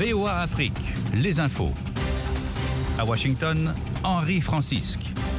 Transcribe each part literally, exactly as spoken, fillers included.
V O A Afrique, les infos. À Washington, Henri Francisque.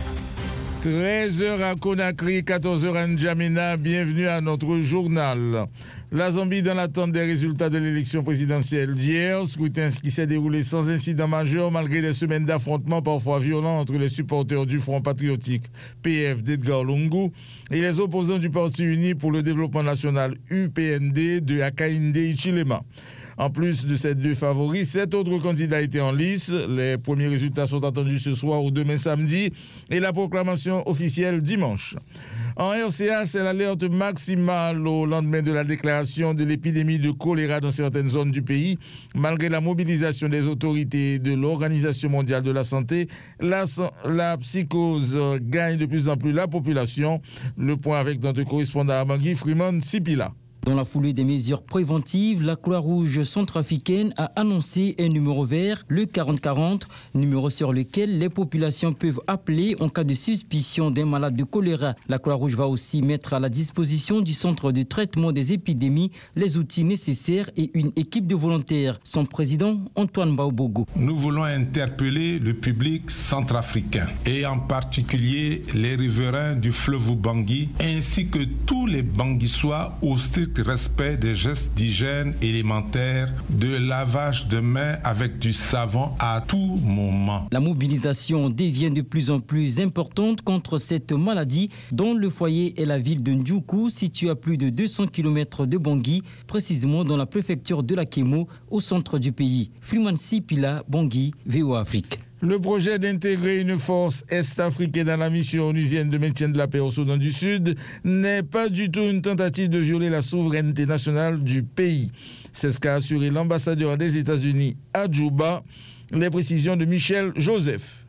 treize heures à Conakry, quatorze heures à N'Djamena. Bienvenue à notre journal. La Zambie dans l'attente des résultats de l'élection présidentielle d'hier, scrutin qui s'est déroulé sans incident majeur malgré des semaines d'affrontements parfois violents entre les supporters du Front patriotique P F d'Edgar Lungu et les opposants du Parti uni pour le développement national U P N D de Hakainde Hichilema. En plus de ces deux favoris, sept autres candidats étaient en lice. Les premiers résultats sont attendus ce soir ou demain samedi et la proclamation officielle dimanche. En R C A, c'est l'alerte maximale au lendemain de la déclaration de l'épidémie de choléra dans certaines zones du pays. Malgré la mobilisation des autorités de l'Organisation mondiale de la santé, la, la psychose gagne de plus en plus la population. Le point avec notre correspondant à Bangui, Freeman Sipila. Dans la foulée des mesures préventives, la Croix-Rouge centrafricaine a annoncé un numéro vert, le quarante quarante, numéro sur lequel les populations peuvent appeler en cas de suspicion d'un malade de choléra. La Croix-Rouge va aussi mettre à la disposition du centre de traitement des épidémies les outils nécessaires et une équipe de volontaires. Son président, Antoine Baobogo. Nous voulons interpeller le public centrafricain et en particulier les riverains du fleuve Bangui ainsi que tous les Banguissois au strict respect des gestes d'hygiène élémentaires, de lavage de mains avec du savon à tout moment. La mobilisation devient de plus en plus importante contre cette maladie dont le foyer est la ville de Ndjoukou, située à plus de deux cents kilomètres de Bangui, précisément dans la préfecture de la Kémo, au centre du pays. Freeman Sipila, Bangui, V O A Afrique. Le projet d'intégrer une force est-africaine dans la mission onusienne de maintien de la paix au Soudan du Sud n'est pas du tout une tentative de violer la souveraineté nationale du pays. C'est ce qu'a assuré l'ambassadeur des États-Unis à Djouba. Les précisions de Michel Joseph.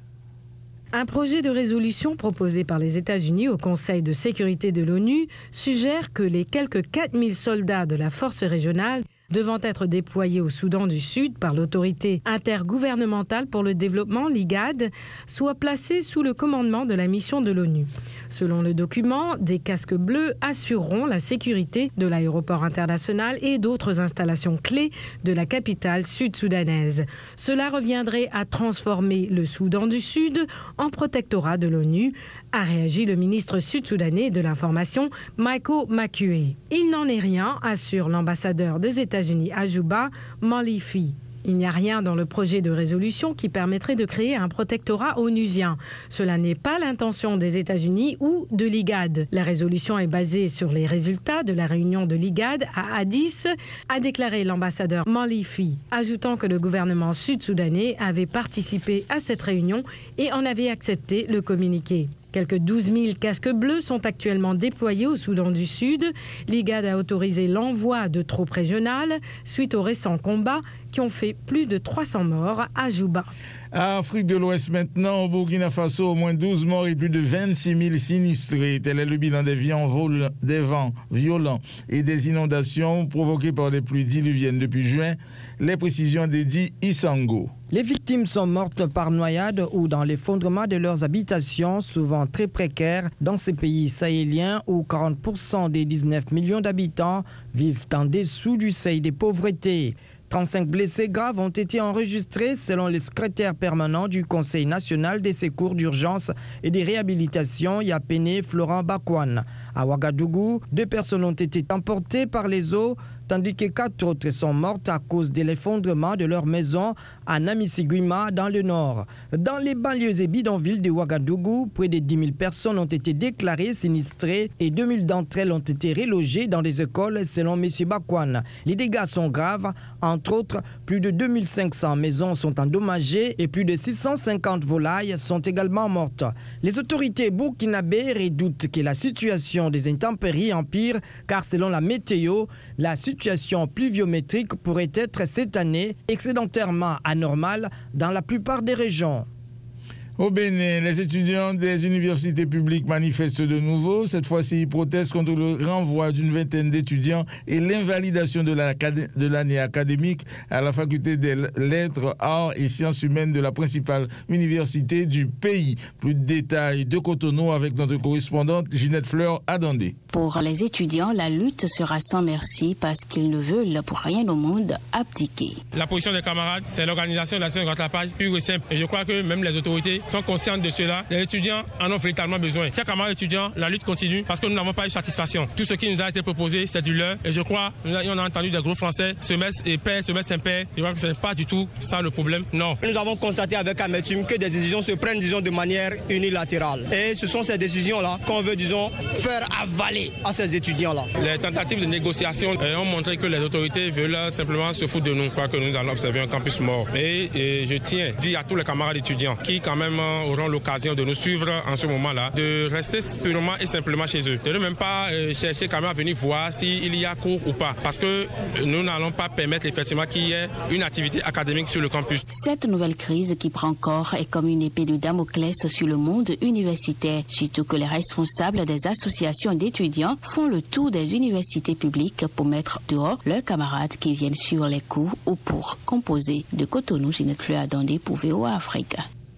Un projet de résolution proposé par les États-Unis au Conseil de sécurité de l'ONU suggère que les quelques quatre mille soldats de la force régionale devant être déployés au Soudan du Sud par l'autorité intergouvernementale pour le développement, l'I G A D, soient placés sous le commandement de la mission de l'ONU. Selon le document, des casques bleus assureront la sécurité de l'aéroport international et d'autres installations clés de la capitale sud-soudanaise. Cela reviendrait à transformer le Soudan du Sud en protectorat de l'ONU, a réagi le ministre sud-soudanais de l'information, Michael Makuei. Il n'en est rien, assure l'ambassadeur des États-Unis à Djouba, Malifi. Il n'y a rien dans le projet de résolution qui permettrait de créer un protectorat onusien. Cela n'est pas l'intention des États-Unis ou de l'I G A D. La résolution est basée sur les résultats de la réunion de l'I G A D à Addis, a déclaré l'ambassadeur Malifi, ajoutant que le gouvernement sud-soudanais avait participé à cette réunion et en avait accepté le communiqué. Quelques douze mille casques bleus sont actuellement déployés au Soudan du Sud. L'I G A D a autorisé l'envoi de troupes régionales suite aux récents combats qui ont fait plus de trois cents morts à Djouba. À Afrique de l'Ouest maintenant, au Burkina Faso, au moins douze morts et plus de vingt-six mille sinistrés. Tel est le bilan des vents, des vents violents et des inondations provoquées par des pluies diluviennes depuis juin. Les précisions d'Edi Isango. Les victimes sont mortes par noyade ou dans l'effondrement de leurs habitations, souvent très précaires, dans ces pays sahéliens où quarante pour cent des dix-neuf millions d'habitants vivent en dessous du seuil de pauvreté. trente-cinq blessés graves ont été enregistrés selon le secrétaire permanent du Conseil national des secours d'urgence et des réhabilitations, Yapene Florent Bakwan. À Ouagadougou, deux personnes ont été emportées par les eaux, tandis que quatre autres sont mortes à cause de l'effondrement de leur maison à Namisiguima dans le nord. Dans les banlieues et bidonvilles de Ouagadougou, près de dix mille personnes ont été déclarées sinistrées et deux mille d'entre elles ont été relogées dans des écoles selon M. Bakwan. Les dégâts sont graves. Entre autres, plus de deux mille cinq cents maisons sont endommagées et plus de six cent cinquante volailles sont également mortes. Les autorités burkinabées redoutent que la situation des intempéries empire car selon la météo, la situation pluviométrique pourrait être cette année excédentairement anormale dans la plupart des régions. Au Bénin, les étudiants des universités publiques manifestent de nouveau. Cette fois-ci, ils protestent contre le renvoi d'une vingtaine d'étudiants et l'invalidation de, la, de l'année académique à la faculté des lettres, arts et sciences humaines de la principale université du pays. Plus de détails de Cotonou avec notre correspondante Ginette Fleur-Adandé. Pour les étudiants, la lutte sera sans merci parce qu'ils ne veulent pour rien au monde abdiquer. La position des camarades, c'est l'organisation de la scène rattrapage pure et simple. Et je crois que même les autorités sont conscientes de cela. Les étudiants en ont véritablement besoin. Chers camarades étudiants, la lutte continue parce que nous n'avons pas eu satisfaction. Tout ce qui nous a été proposé, c'est du leurre. Et je crois, on a entendu des gros Français, semestre et pair, semestre impair. Je crois que ce n'est pas du tout ça le problème. Non. Nous avons constaté avec amertume que des décisions se prennent, disons, de manière unilatérale. Et ce sont ces décisions-là qu'on veut, disons, faire avaler à ces étudiants-là. Les tentatives de négociation ont montré que les autorités veulent simplement se foutre de nous. Je crois que nous allons observer un campus mort. Et, et je tiens à dire à tous les camarades étudiants qui, quand même, auront l'occasion de nous suivre en ce moment-là, de rester purement et simplement chez eux. De ne même pas euh, chercher quand même à venir voir s'il y a cours ou pas. Parce que nous n'allons pas permettre effectivement qu'il y ait une activité académique sur le campus. Cette nouvelle crise qui prend corps est comme une épée de Damoclès sur le monde universitaire. Surtout que les responsables des associations d'étudiants font le tour des universités publiques pour mettre dehors leurs camarades qui viennent suivre les cours ou pour composer. De Cotonou, Ginette Fleur-Adandé pour V O A Afrique.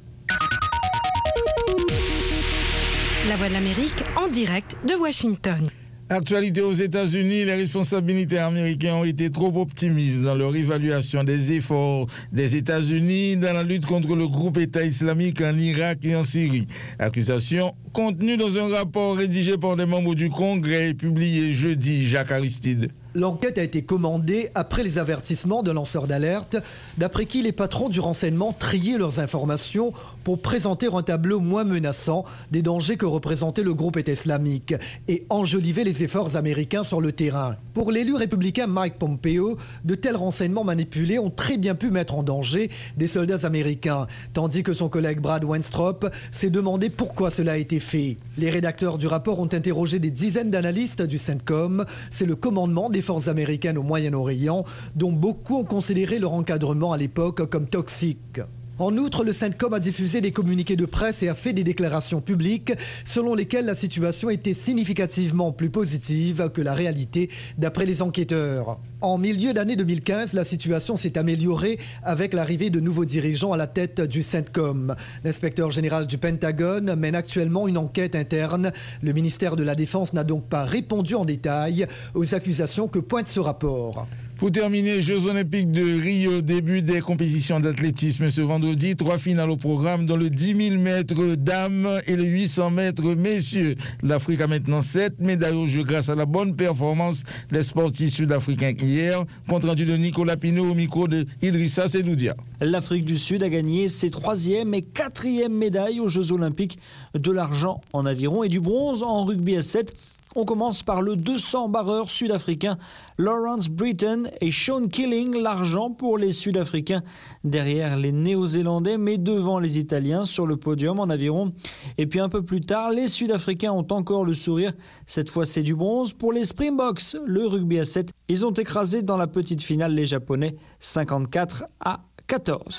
La Voix de l'Amérique en direct de Washington. Actualité aux États-Unis, les responsables militaires américains ont été trop optimistes dans leur évaluation des efforts des États-Unis dans la lutte contre le groupe État islamique en Irak et en Syrie. Accusation contenue dans un rapport rédigé par des membres du Congrès et publié jeudi. Jacques Aristide. L'enquête a été commandée après les avertissements de lanceurs d'alerte, d'après qui les patrons du renseignement triaient leurs informations pour présenter un tableau moins menaçant des dangers que représentait le groupe État islamique et enjoliver les efforts américains sur le terrain. Pour l'élu républicain Mike Pompeo, de tels renseignements manipulés ont très bien pu mettre en danger des soldats américains, tandis que son collègue Brad Wenstrop s'est demandé pourquoi cela a été fait. Les rédacteurs du rapport ont interrogé des dizaines d'analystes du CENTCOM, c'est le commandement des forces américaines au Moyen-Orient, dont beaucoup ont considéré leur encadrement à l'époque comme toxique. En outre, le CENTCOM a diffusé des communiqués de presse et a fait des déclarations publiques selon lesquelles la situation était significativement plus positive que la réalité d'après les enquêteurs. En milieu d'année deux mille quinze, la situation s'est améliorée avec l'arrivée de nouveaux dirigeants à la tête du CENTCOM. L'inspecteur général du Pentagone mène actuellement une enquête interne. Le ministère de la Défense n'a donc pas répondu en détail aux accusations que pointe ce rapport. Pour terminer, Jeux Olympiques de Rio, début des compétitions d'athlétisme ce vendredi. Trois finales au programme dans le dix mille mètres dames et le huit cents mètres messieurs. L'Afrique a maintenant sept médailles au jeu grâce à la bonne performance des sportifs sud-africains hier. Compte rendu de Nicolas Pinault au micro de Idrissa Sedoudia. L'Afrique du Sud a gagné ses troisième et quatrième médailles aux Jeux Olympiques, de l'argent en aviron et du bronze en rugby à sept. On commence par le deux cents barreur sud-africain Lawrence Britton et Sean Killing, l'argent pour les Sud-Africains derrière les Néo-Zélandais mais devant les Italiens sur le podium en aviron. Et puis un peu plus tard, les Sud-Africains ont encore le sourire. Cette fois, c'est du bronze pour les Springboks, le rugby à sept. Ils ont écrasé dans la petite finale les Japonais cinquante-quatre à quatorze.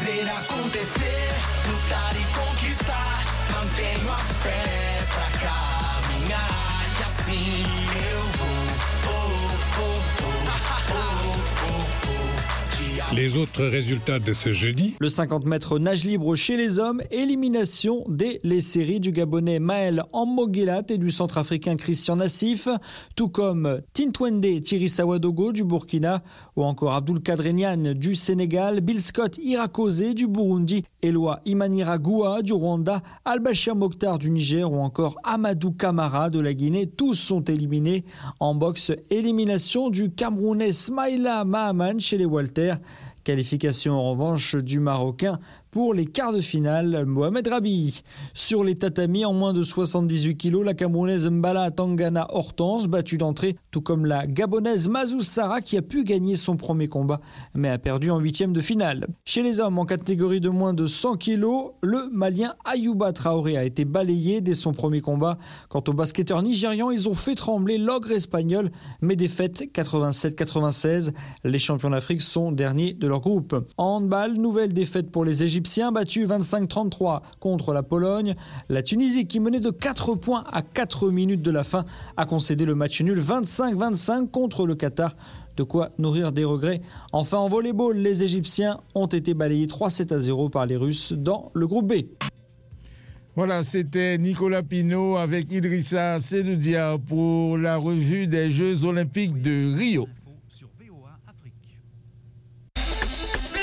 Les autres résultats de ce jeudi. Le cinquante mètres nage libre chez les hommes, élimination dès les séries du Gabonais Maël Ammoguelat et du Centrafricain Christian Nassif, tout comme Tintwende Thierry Sawadogo du Burkina ou encore Abdul Kadrenian du Sénégal, Bill Scott Irakose du Burundi, Eloi Imaniragoua du Rwanda, Al-Bashir Mokhtar du Niger ou encore Amadou Kamara de la Guinée. Tous sont éliminés. En boxe, élimination du Camerounais Smaïla Mahaman chez les Walters. Qualification en revanche du Marocain pour les quarts de finale, Mohamed Rabi. Sur les tatamis, en moins de soixante-dix-huit kilos, la Camerounaise Mbala Tangana Hortense, battue d'entrée, tout comme la Gabonaise Mazou Sarra qui a pu gagner son premier combat, mais a perdu en huitième de finale. Chez les hommes, en catégorie de moins de cent kilos, le Malien Ayouba Traoré a été balayé dès son premier combat. Quant aux basketteurs nigérians, ils ont fait trembler l'ogre espagnol, mais défaite quatre-vingt-sept à quatre-vingt-seize. Les champions d'Afrique sont derniers de leur groupe. En handball, nouvelle défaite pour les Égyptiens Égyptiens battus vingt-cinq à trente-trois contre la Pologne. La Tunisie, qui menait de quatre points à quatre minutes de la fin, a concédé le match nul vingt-cinq à vingt-cinq contre le Qatar. De quoi nourrir des regrets. Enfin, en volleyball, les Égyptiens ont été balayés trois sept à zéro par les Russes dans le groupe B. Voilà, c'était Nicolas Pinault avec Idrissa Sedoudia pour la revue des Jeux Olympiques de Rio.